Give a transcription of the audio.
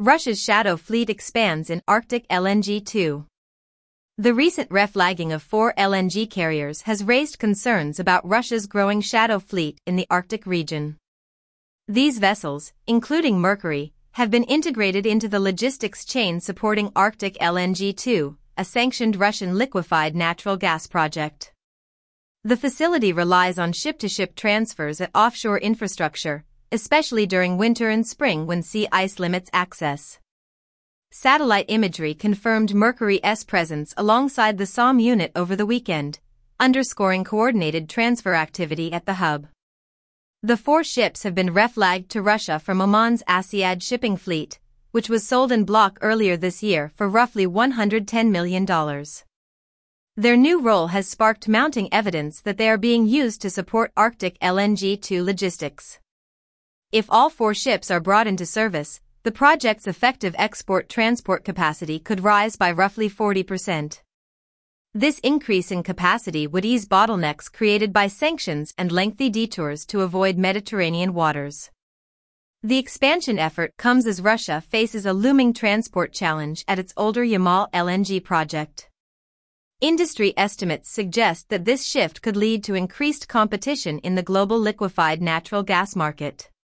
Russia's shadow fleet expands in Arctic LNG 2. The recent reflagging of 4 LNG carriers has raised concerns about Russia's growing shadow fleet in the Arctic region. These vessels, including Mercury, have been integrated into the logistics chain supporting Arctic LNG 2, a sanctioned Russian liquefied natural gas project. The facility relies on ship-to-ship transfers at offshore infrastructure, especially during winter and spring when sea ice limits access. Satellite imagery confirmed Mercury's presence alongside the SOM unit over the weekend, underscoring coordinated transfer activity at the hub. The 4 ships have been reflagged to Russia from Oman's Asiad shipping fleet, which was sold in block earlier this year for roughly $110 million. Their new role has sparked mounting evidence that they are being used to support Arctic LNG 2 logistics. If all 4 ships are brought into service, the project's effective export-transport capacity could rise by roughly 40%. This increase in capacity would ease bottlenecks created by sanctions and lengthy detours to avoid Mediterranean waters. The expansion effort comes as Russia faces a looming transport challenge at its older Yamal LNG project. Industry estimates suggest that this shift could lead to increased competition in the global liquefied natural gas market.